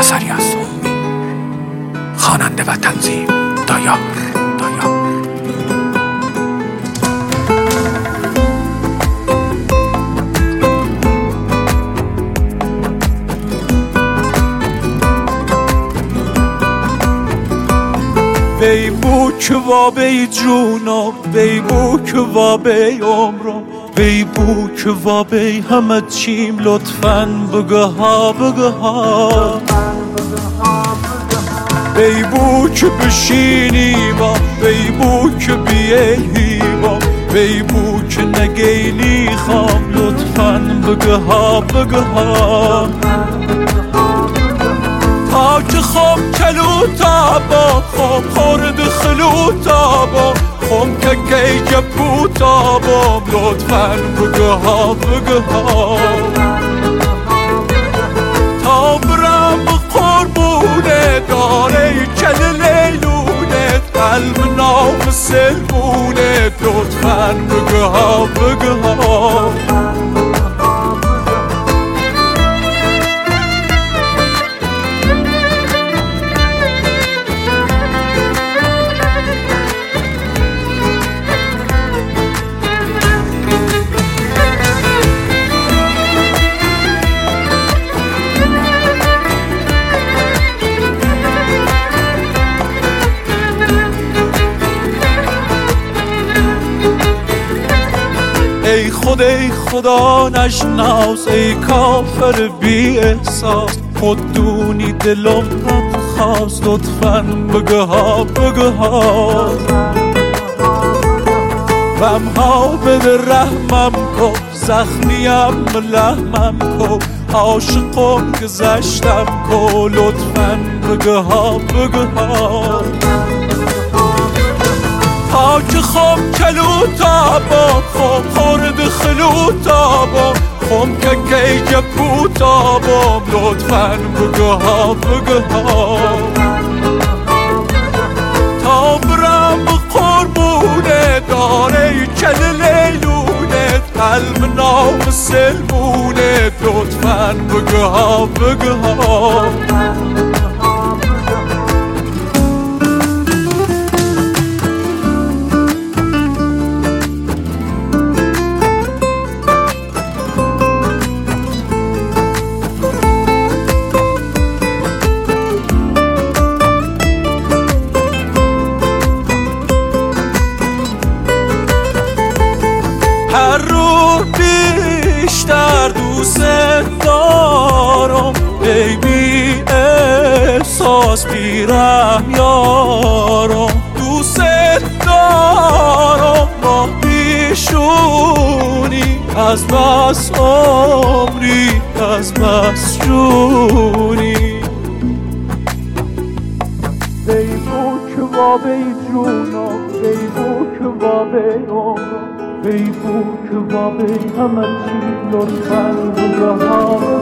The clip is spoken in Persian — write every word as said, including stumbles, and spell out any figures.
اثری از سومی، خواننده و تنظیم دایار دایار. بی بوک و بی جونا، بی بوک و بی عمرم، بی بوک و بی همه چیم، لطفاً بگه ها بگه ها. بی بوک بشینی با، بی بوک بیهی با، بی بوک نگینی خوام، لطفاً بگه ها بگه ها. تا که خوب کلوتا با، خوب خورد خلوتا با، خوب که گیج بوتا با، لطفاً بگه ها بگه ها. تا برم قربونه داره کل لیلونه، قلب نام سلمونه، لطفاً بگه ها بگه ها. ای خود ای خدا نشناس، ای کافر بی احساس، خود دونی دلم خواست، لطفاً بگه ها بگه ها. غم ها بده رحمم کن، زخمیم لحمم کن، عاشقم گذشتم کن، لطفاً بگه ها بگه ها. تا که خوب کلوتا با، خوب خورد خلوتا با، خوب که گیج بوتا با، لطفاً بگه ها بگه ها. تا برم قربونه داره کل لیلونه، قلب نام سلمونه، لطفاً بگه ها بگه ها. هر روز بیشتر دوست دارم، ای بی احساس بی رحم یارم، دوست دارم با پیشونی، از بس عمری از بس جونی. بی بوک و بی جونا، بی بوک و بی عمرم، بی بوک و بی همه چی، لطفاً بگه ها.